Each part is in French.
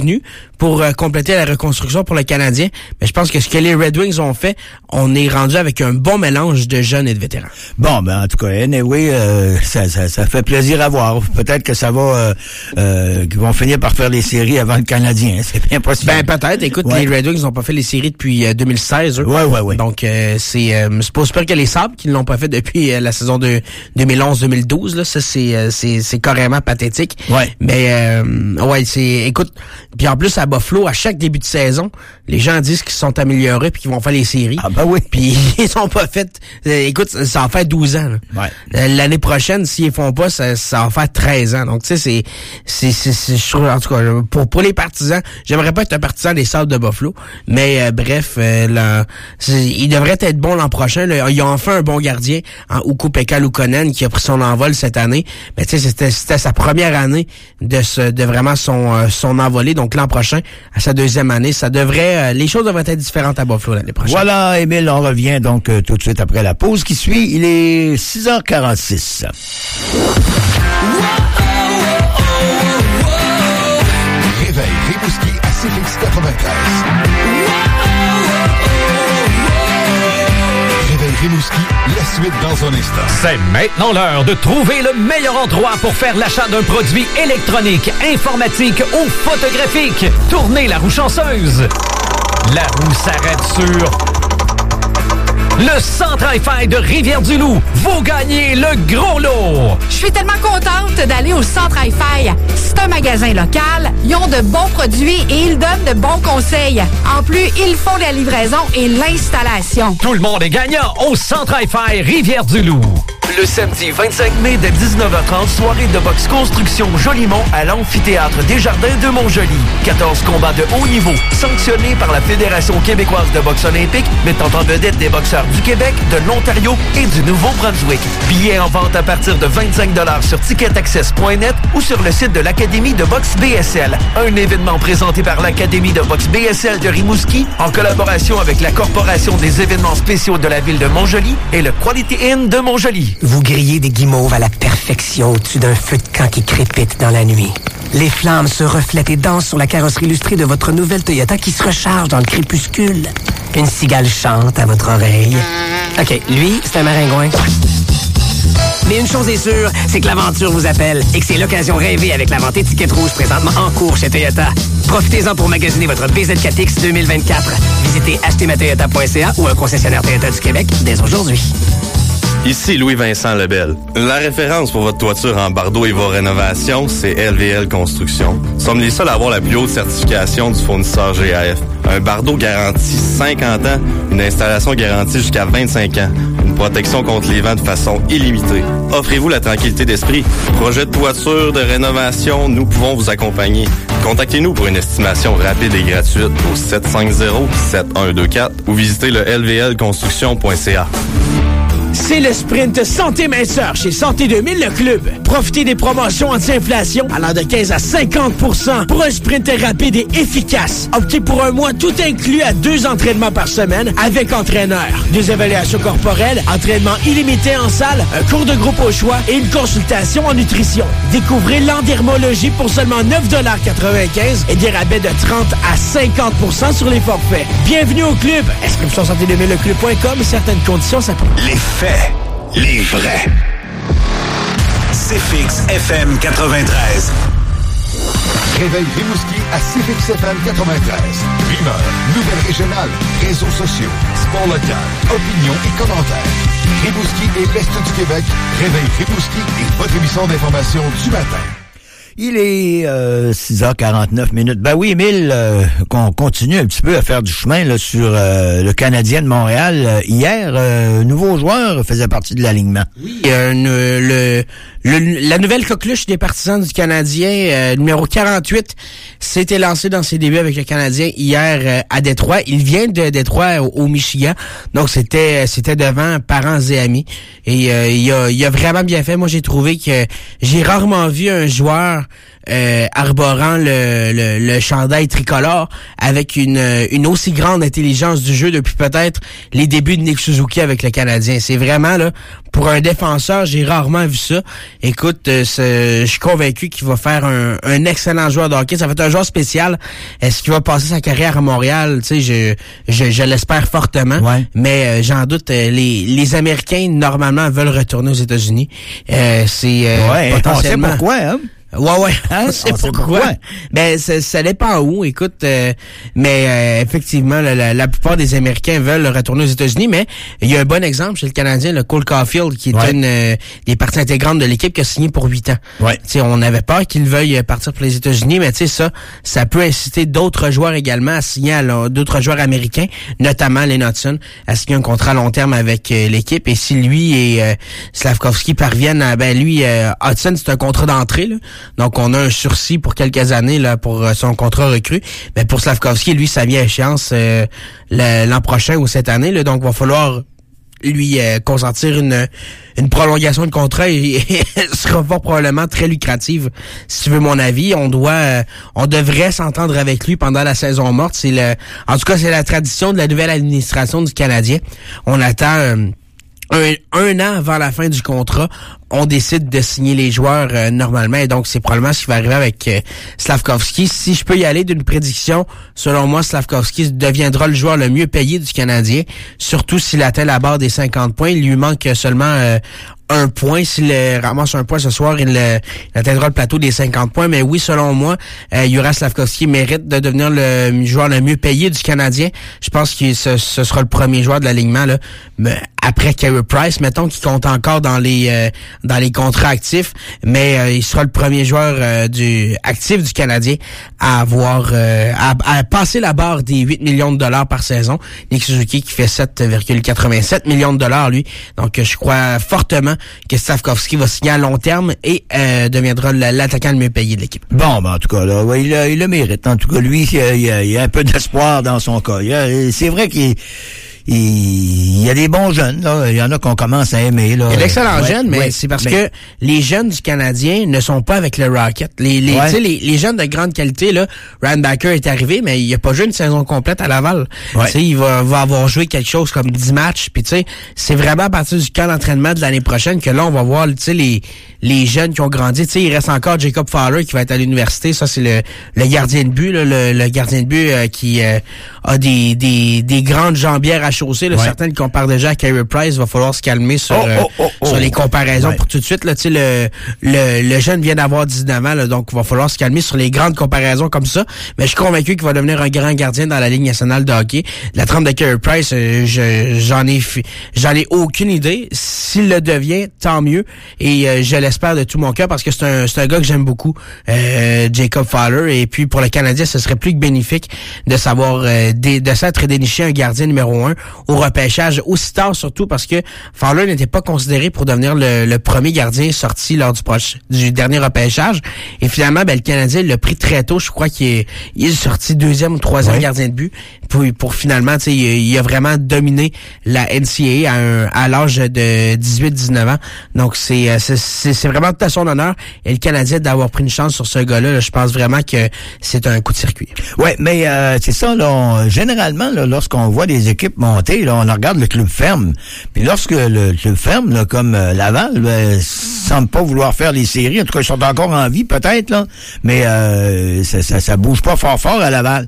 revenus pour compléter la reconstruction pour le Canadien. Mais je pense que ce que les Red Wings ont fait, on est rendu avec un bon mélange de jeunes et de vétérans. Bon, ben en tout cas, anyway, ça fait plaisir à voir. Peut-être que ça va qu'ils vont finir par faire les séries avant le Canadien. Hein, c'est bien possible. Ben peut-être. Écoute, les Red Wings n'ont pas fait les séries depuis 2016. Ouais. Donc c'est pas super que les Sabres qui ne l'ont pas fait depuis la saison de 2011-2012. Là, ça c'est carrément pathétique. Ouais. Mais écoute, puis en plus à Buffalo, à chaque début de saison, les gens disent qu'ils se sont améliorés puis qu'ils vont faire les séries. Ah ben oui. Puis ils sont pas fait. Écoute, ça en fait 12 ans. Là. Ouais. L'année prochaine, s'ils font pas, ça en fait 13 ans. Donc tu sais, je trouve, en tout cas, pour les partisans, j'aimerais pas être un partisan des Sabres de Buffalo, mais bref, il devrait être bon l'an prochain. Là. Ils ont enfin un bon gardien, Ukko-Pekka Luukkonen, qui a pris son envol cette année. Mais tu sais, c'était sa première année de vraiment son envolée. Donc l'an prochain, à sa deuxième année, les choses devraient être différentes à Buffalo l'année prochaine. Voilà, Émile, on revient donc tout de suite après la pause qui suit. Il est 6h46. Réveil Rimouski à CFX 93. Réveil Rimouski, la suite dans un instant. C'est maintenant l'heure de trouver le meilleur endroit pour faire l'achat d'un produit électronique, informatique ou photographique. Tournez la roue chanceuse. La roue s'arrête sur le Centre Hi-Fi de Rivière-du-Loup. Vous gagnez le gros lot. Je suis tellement contente d'aller au Centre Hi-Fi. C'est un magasin local. Ils ont de bons produits et ils donnent de bons conseils. En plus, ils font la livraison et l'installation. Tout le monde est gagnant au Centre Hi-Fi Rivière-du-Loup. Le samedi 25 mai dès 19h30, soirée de boxe construction Jolimont à l'amphithéâtre Desjardins de Montjoly. 14 combats de haut niveau, sanctionnés par la Fédération québécoise de boxe olympique, mettant en vedette des boxeurs du Québec, de l'Ontario et du Nouveau-Brunswick. Billets en vente à partir de 25 $ sur ticketaccess.net ou sur le site de l'Académie de boxe BSL. Un événement présenté par l'Académie de boxe BSL de Rimouski en collaboration avec la Corporation des événements spéciaux de la ville de Montjoly et le Quality Inn de Montjoly. Vous grillez des guimauves à la perfection au-dessus d'un feu de camp qui crépite dans la nuit. Les flammes se reflètent et dansent sur la carrosserie illustrée de votre nouvelle Toyota qui se recharge dans le crépuscule. Une cigale chante à votre oreille. OK, lui, c'est un maringouin. Mais une chose est sûre, c'est que l'aventure vous appelle et que c'est l'occasion rêvée avec la vente étiquette rouge présentement en cours chez Toyota. Profitez-en pour magasiner votre BZ4X 2024. Visitez achetermatoyota.ca ou un concessionnaire Toyota du Québec dès aujourd'hui. Ici Louis-Vincent Lebel. La référence pour votre toiture en bardeau et vos rénovations, c'est LVL Construction. Nous sommes les seuls à avoir la plus haute certification du fournisseur GAF. Un bardeau garanti 50 ans, une installation garantie jusqu'à 25 ans, une protection contre les vents de façon illimitée. Offrez-vous la tranquillité d'esprit. Projet de toiture, de rénovation, nous pouvons vous accompagner. Contactez-nous pour une estimation rapide et gratuite au 750-7124 ou visitez le lvlconstruction.ca. C'est le sprint Santé Minceur chez Santé 2000 le club. Profitez des promotions anti-inflation allant de 15 à 50% pour un sprint rapide et efficace. Optez pour un mois tout inclus à 2 entraînements par semaine avec entraîneur. 2 évaluations corporelles, entraînement illimité en salle, un cours de groupe au choix et une consultation en nutrition. Découvrez l'endermologie pour seulement 9,95 $ et des rabais de 30 à 50% sur les forfaits. Bienvenue au club. Inscription santé2000leclub.com. Certaines conditions s'appliquent. Les faits, les vrais. CFX FM 93. Réveil Rimouski à CFX FM 93. Rumeurs, nouvelles régionales, réseaux sociaux, sport local, opinions et commentaires. Rimouski et l'Est du Québec. Réveil Rimouski est votre émission d'information du matin. Il est 6h49 minutes. Ben oui, Émile, qu'on continue un petit peu à faire du chemin là, sur le Canadien de Montréal. Hier, nouveau joueur faisait partie de l'alignement. Oui, la nouvelle coqueluche des partisans du Canadien, numéro 48, s'était lancé dans ses débuts avec le Canadien hier à Détroit. Il vient de Détroit au Michigan, donc c'était devant parents et amis. Et il a vraiment bien fait. Moi, j'ai trouvé que j'ai rarement vu un joueur arborant le chandail tricolore avec une aussi grande intelligence du jeu depuis peut-être les débuts de Nick Suzuki avec le Canadien. C'est vraiment, là, pour un défenseur, j'ai rarement vu ça. Écoute, je suis convaincu qu'il va faire un excellent joueur de hockey. Ça va être un joueur spécial. Est-ce qu'il va passer sa carrière à Montréal? Tu sais, je l'espère fortement. Ouais. Mais j'en doute. Les Américains, normalement, veulent retourner aux États-Unis. C'est potentiellement... On sait pourquoi, hein? Ouais. On sait pourquoi. Ben, ça dépend où. Écoute, mais effectivement, la plupart des Américains veulent retourner aux États-Unis, mais il y a un bon exemple chez le Canadien, le Cole Caulfield, qui est une des parties intégrantes de l'équipe, qui a signé pour 8 ans. Ouais. Tu sais, on avait peur qu'il veuille partir pour les États-Unis, mais tu sais, ça peut inciter d'autres joueurs également à signer, d'autres joueurs américains, notamment Lane Hutson, à signer un contrat à long terme avec l'équipe. Et si lui et Slavkovski parviennent à, Hutson, c'est un contrat d'entrée, là. Donc, on a un sursis pour quelques années là pour son contrat recru. Mais pour Slavkovski, lui, ça vient à échéance l'an prochain ou cette année. Là, donc, il va falloir lui consentir une prolongation de contrat et sera pas probablement très lucrative. Si tu veux mon avis, on devrait s'entendre avec lui pendant la saison morte. En tout cas, c'est la tradition de la nouvelle administration du Canadien. On attend un an avant la fin du contrat, on décide de signer les joueurs normalement, et donc c'est probablement ce qui va arriver avec Slavkovski. Si je peux y aller d'une prédiction, selon moi, Slavkovski deviendra le joueur le mieux payé du Canadien, surtout s'il atteint la barre des 50 points. Il lui manque seulement un point. S'il ramasse un point ce soir, il atteindra le plateau des 50 points. Mais oui, selon moi, Juraj Slavkovski mérite de devenir le joueur le mieux payé du Canadien. Je pense que ce sera le premier joueur de l'alignement, là. Mais après Carey Price, mettons, qui compte encore dans les contrats actifs, mais il sera le premier joueur actif du Canadien à avoir à passer la barre des 8 millions de dollars par saison. Nick Suzuki qui fait 7,87 millions de dollars, lui. Donc, je crois fortement que Slavkovski va signer à long terme et deviendra l'attaquant le mieux payé de l'équipe. Bon, ben, en tout cas, là, ouais, il le mérite. En tout cas, lui, il y a un peu d'espoir dans son cas. C'est vrai qu'il y a des bons jeunes, là. Il y en a qu'on commence à aimer, là. Il y a d'excellents jeunes, mais c'est parce que les jeunes du Canadien ne sont pas avec le Rocket. Les jeunes de grande qualité, là, Ryan Backer est arrivé, mais il a pas joué une saison complète à Laval. Ouais. Tu sais, il va avoir joué quelque chose comme 10 matchs, puis tu sais, c'est vraiment à partir du camp d'entraînement de l'année prochaine que là, on va voir, tu sais, les jeunes qui ont grandi. Tu sais, il reste encore Jacob Fowler qui va être à l'université. Ça, c'est le gardien de but, là, le gardien de but qui a des grandes jambières à chausser. Là, certains le comparent déjà à Carey Price. Il va falloir se calmer sur les comparaisons pour tout de suite. Là, tu sais, le jeune vient d'avoir 19 ans, là, donc il va falloir se calmer sur les grandes comparaisons comme ça. Mais je suis convaincu qu'il va devenir un grand gardien dans la Ligue nationale de hockey. La trempe de Carey Price, j'en ai aucune idée. S'il le devient, tant mieux. Et je l'espère de tout mon cœur parce que c'est un gars que j'aime beaucoup, Jacob Fowler. Et puis pour le Canadien, ce serait plus que bénéfique de savoir de s'être déniché un gardien numéro 1 au repêchage aussi tard, surtout parce que Fowler n'était pas considéré pour devenir le premier gardien sorti lors du dernier repêchage. Et finalement, le Canadien l'a pris très tôt. Je crois qu'il est sorti 2e ou 3e gardien de but. Pour finalement, tu sais, il a vraiment dominé la NCAA à l'âge de 18-19 ans. Donc c'est vraiment tout à son honneur. Et le Canadien d'avoir pris une chance sur ce gars-là, là, je pense vraiment que c'est un coup de circuit. Ouais, mais c'est ça, là. Généralement, là, lorsqu'on voit des équipes monter, là, on regarde le club ferme. Puis lorsque le club ferme, là, comme Laval, semble pas vouloir faire les séries. En tout cas, ils sont encore en vie, peut-être, là. Mais ça bouge pas fort à Laval.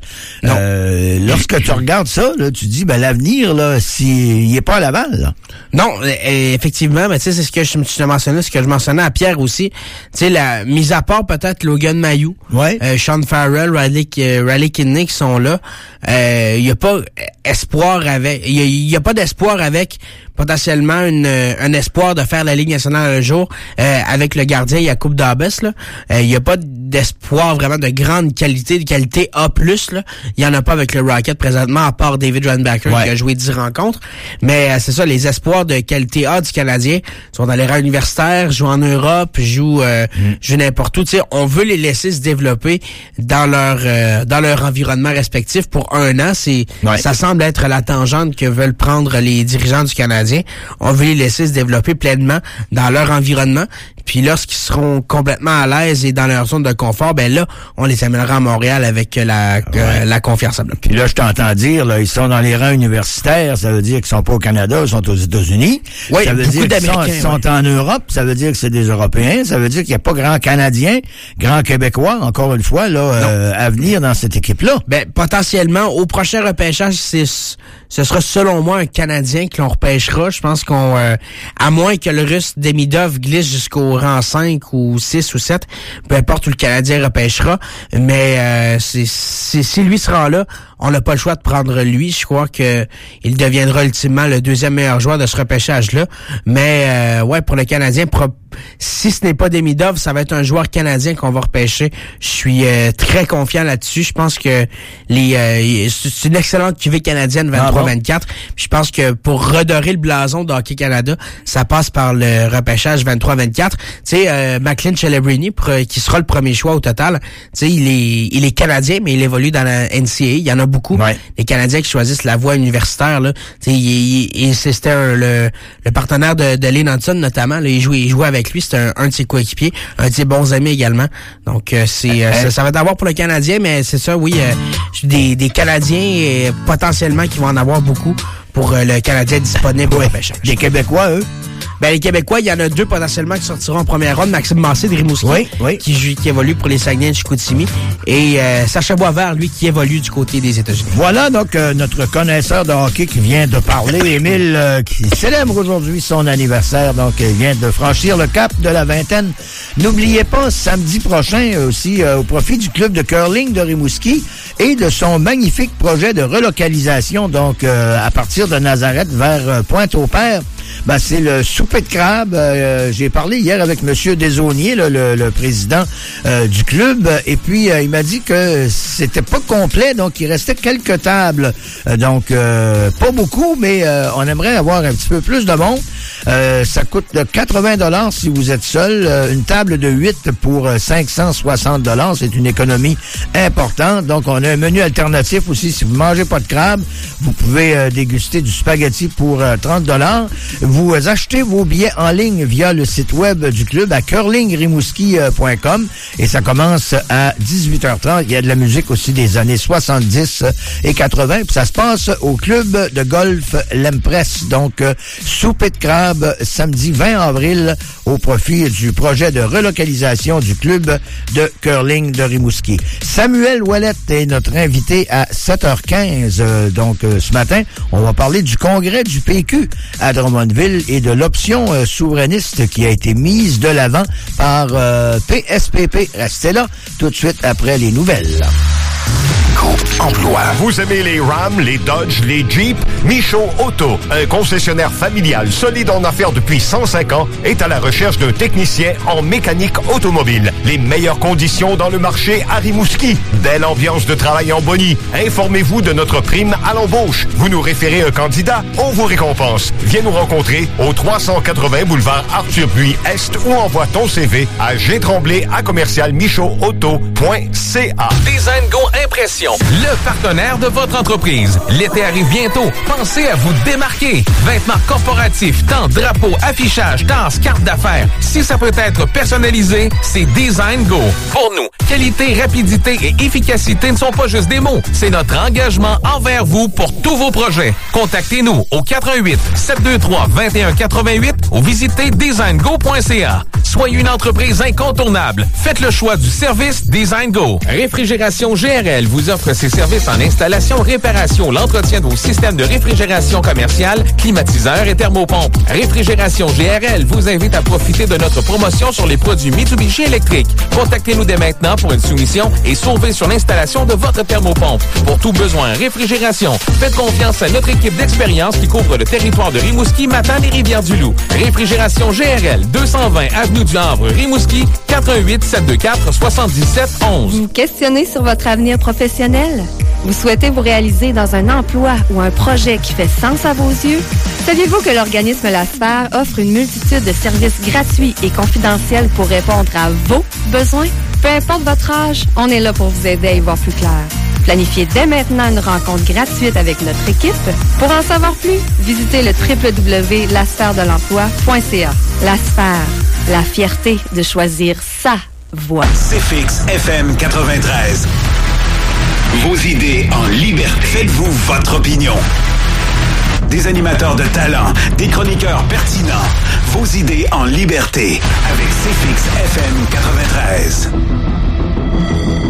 Lorsque tu regardes ça, là, tu dis, l'avenir, là, il est pas à Laval, là. Non, effectivement, mais tu sais, c'est ce que je te mentionnais, ce que je mentionnais à Pierre aussi. Tu sais, mise à part peut-être Logan Mailloux, Sean Farrell, Riley Kidney qui sont là, il y a pas espoir avec, il y a pas d'espoir avec potentiellement un espoir de faire la Ligue nationale un jour avec le gardien Jakub Dabas, là. Il y a pas d'espoir vraiment de grande qualité, de qualité A+, là. Il y en a pas avec le Rocket présentement, à part David Reinbacher qui a joué 10 rencontres. Mais c'est ça, les espoirs de qualité A du Canadien sont dans les rangs universitaires, jouent en Europe, jouent n'importe où. Tu sais, on veut les laisser se développer dans leur environnement respectif pour un an. Ça semble être la tangente que veulent prendre les dirigeants du Canadien. On veut les laisser se développer pleinement dans leur environnement. Puis lorsqu'ils seront complètement à l'aise et dans leur zone de confort, ben là, on les amènera à Montréal avec la confiance. Puis là, je t'entends dire, là, ils sont dans les rangs universitaires, ça veut dire qu'ils sont pas au Canada, ils sont aux États-Unis. Oui, ça veut dire qu'ils sont en Europe, ça veut dire que c'est des Européens, ça veut dire qu'il n'y a pas grand Canadien, grand Québécois, encore une fois, là, à venir dans cette équipe-là. Ben, potentiellement, au prochain repêchage, ce sera selon moi un Canadien que l'on repêchera. Je pense qu'on, à moins que le Russe Demidov glisse jusqu'au rang 5 ou 6 ou 7, peu importe où le Canadien repêchera, mais si lui sera là, on n'a pas le choix de prendre lui. Je crois que il deviendra ultimement le deuxième meilleur joueur de ce repêchage-là. Mais ouais, pour le Canadien, si ce n'est pas Demidov, ça va être un joueur canadien qu'on va repêcher. Je suis très confiant là-dessus. Je pense que c'est une excellente cuvée canadienne 23-24. Je pense que pour redorer le blason de Hockey Canada, ça passe par le repêchage 23-24. Tu sais, McLean Celebrini, qui sera le premier choix au total, tu sais, il est canadien, mais il évolue dans la NCAA. Il y en a beaucoup. Ouais. Les Canadiens qui choisissent la voie universitaire, là. Tu sais, c'était le partenaire de Lane Hanson, notamment. Là, il jouait avec lui. C'était un de ses coéquipiers, un de ses bons amis également. Donc, ça va d'avoir pour le Canadien, mais c'est ça, oui, des Canadiens potentiellement qui vont en avoir beaucoup pour le Canadien disponible au repêchage. Des Québécois, eux? Ben, les Québécois, il y en a deux potentiellement qui sortiront en première ronde. Maxime Massé de Rimouski, qui évolue pour les Saguenay de Chicoutimi. Et Sacha Boisvert, lui, qui évolue du côté des États-Unis. Voilà donc notre connaisseur de hockey qui vient de parler, Émile, qui célèbre aujourd'hui son anniversaire. Donc, il vient de franchir le cap de la vingtaine. N'oubliez pas, samedi prochain aussi, au profit du club de curling de Rimouski et de son magnifique projet de relocalisation, donc à partir de Nazareth vers Pointe-au-Père. Ben, c'est le souper de crabe. J'ai parlé hier avec M. Desaunier, là, le président du club, et puis il m'a dit que c'était pas complet, donc il restait quelques tables. Donc, pas beaucoup, mais on aimerait avoir un petit peu plus de monde. Ça coûte 80 $ si vous êtes seul. Une table de 8 pour 560 $. C'est une économie importante. Donc, on a un menu alternatif aussi. Si vous mangez pas de crabe, vous pouvez déguster du spaghetti pour 30 $. Vous achetez vos billets en ligne via le site web du club à curlingrimouski.com et ça commence à 18h30. Il y a de la musique aussi des années 70 et 80. Puis ça se passe au club de golf L'Empress. Donc, souper de crabe samedi 20 avril au profit du projet de relocalisation du club de curling de Rimouski. Samuel Ouellette est notre invité à 7h15. Donc, ce matin, on va parler du congrès du PQ à Drummondville et de l'option souverainiste qui a été mise de l'avant par PSPP. Restez là tout de suite après les nouvelles. Emploi. Vous aimez les Ram, les Dodge, les Jeep? Michaud Auto, un concessionnaire familial solide en affaires depuis 105 ans, est à la recherche d'un technicien en mécanique automobile. Les meilleures conditions dans le marché à Rimouski. Belle ambiance de travail en boni. Informez-vous de notre prime à l'embauche. Vous nous référez un candidat, on vous récompense. Viens nous rencontrer au 380 boulevard Arthur-Buis-Est ou envoie ton CV à gtremblay@commercialmichaudauto.ca. Design Go Impression, le partenaire de votre entreprise. L'été arrive bientôt. Pensez à vous démarquer. Vêtements corporatifs, tant drapeaux, affichage, tasses, cartes d'affaires. Si ça peut être personnalisé, c'est Design Go. Pour nous, qualité, rapidité et efficacité ne sont pas juste des mots. C'est notre engagement envers vous pour tous vos projets. Contactez-nous au 418-723-2188 ou visitez designgo.ca. Soyez une entreprise incontournable. Faites le choix du service Design Go. Réfrigération GRL vous offre ses services en installation, réparation, l'entretien de vos systèmes de réfrigération commerciale, climatiseurs et thermopompes. Réfrigération GRL vous invite à profiter de notre promotion sur les produits Mitsubishi électriques. Contactez-nous dès maintenant pour une soumission et sauvez sur l'installation de votre thermopompe. Pour tout besoin réfrigération, faites confiance à notre équipe d'expérience qui couvre le territoire de Rimouski, Matane et Rivière-du-Loup. Réfrigération GRL, 220 Avenue du Havre, Rimouski, 418-724-7711. Vous questionnez sur votre avenir professionnel? Vous souhaitez vous réaliser dans un emploi ou un projet qui fait sens à vos yeux? Saviez-vous que l'organisme La Sphère offre une multitude de services gratuits et confidentiels pour répondre à vos besoins? Peu importe votre âge, on est là pour vous aider à y voir plus clair. Planifiez dès maintenant une rencontre gratuite avec notre équipe. Pour en savoir plus, visitez le www.lasphèredelemploi.ca. La Sphère, la fierté de choisir sa voie. CFX FM 93. Vos idées en liberté. Faites-vous votre opinion. Des animateurs de talent, des chroniqueurs pertinents. Vos idées en liberté avec CFX FM 93.